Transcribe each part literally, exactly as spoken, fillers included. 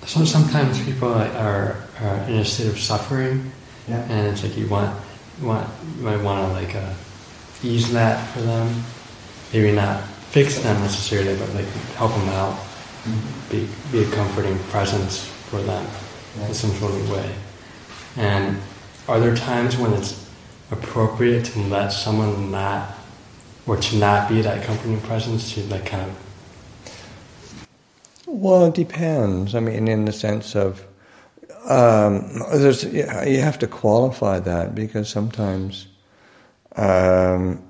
so sometimes people are, are in a state of suffering, yeah. and it's like you want, you want, you might want to like uh, ease that for them. Maybe not fix them necessarily, but like help them out. Mm-hmm. Be be a comforting presence for them yeah. in some sort of way. And are there times when it's appropriate to let someone not, or to not be that comforting presence, to like kind of? Well, it depends. I mean, in the sense of, um, there's you have to qualify that, because sometimes um,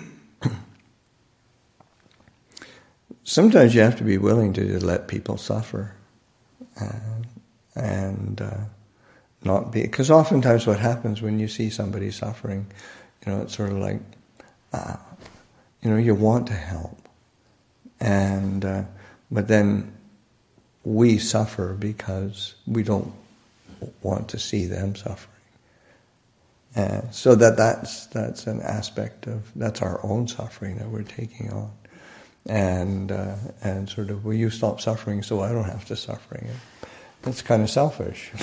sometimes you have to be willing to let people suffer, uh, and uh, not be, because oftentimes what happens when you see somebody suffering, you know, it's sort of like, uh, you know, you want to help, and uh, but then we suffer because we don't want to see them suffering. And so that that's that's an aspect of, that's our own suffering that we're taking on, and uh, and sort of, will you stop suffering so I don't have to suffering? It's kind of selfish.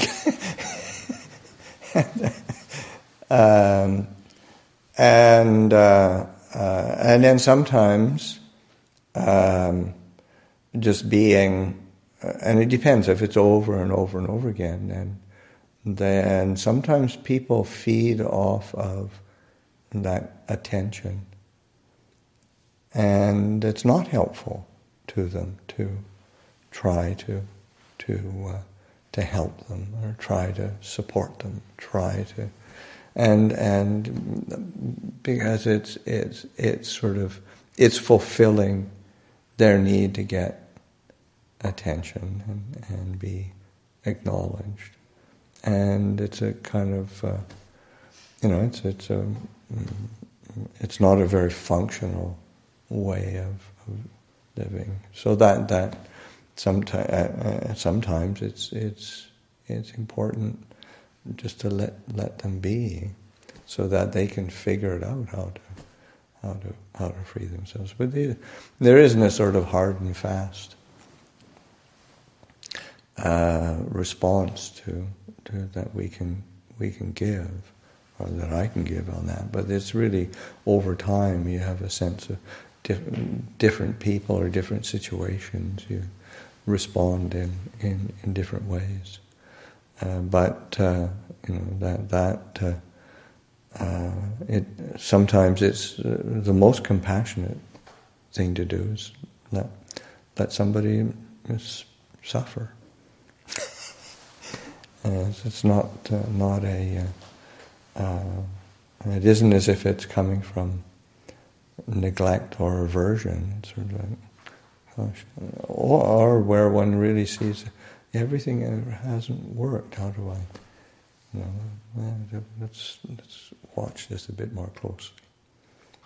um, and uh, uh, and then sometimes um, just being. Uh, and it depends if it's over and over and over again. And then sometimes people feed off of that attention, and it's not helpful to them to try to to uh, to help them, or try to support them, try to, and and because it's it's it's sort of it's fulfilling their need to get attention and, and be acknowledged, and it's a kind of uh, you know it's it's a it's not a very functional way of, of living. So that that sometimes uh, sometimes it's it's it's important just to let let them be, so that they can figure it out how to how to how to free themselves. But they, there isn't a sort of hard and fast Uh, response to to that we can we can give, or that I can give on that. But it's really over time. You have a sense of diff- different people or different situations. You respond in in, in different ways. Uh, but uh, you know that that uh, uh, it sometimes it's uh, the most compassionate thing to do is let let somebody suffer. Uh, it's not uh, not a. Uh, uh, it isn't as if it's coming from neglect or aversion. It's sort of like, gosh, or, or where one really sees everything hasn't worked. How do I? You know, let's let's watch this a bit more closely.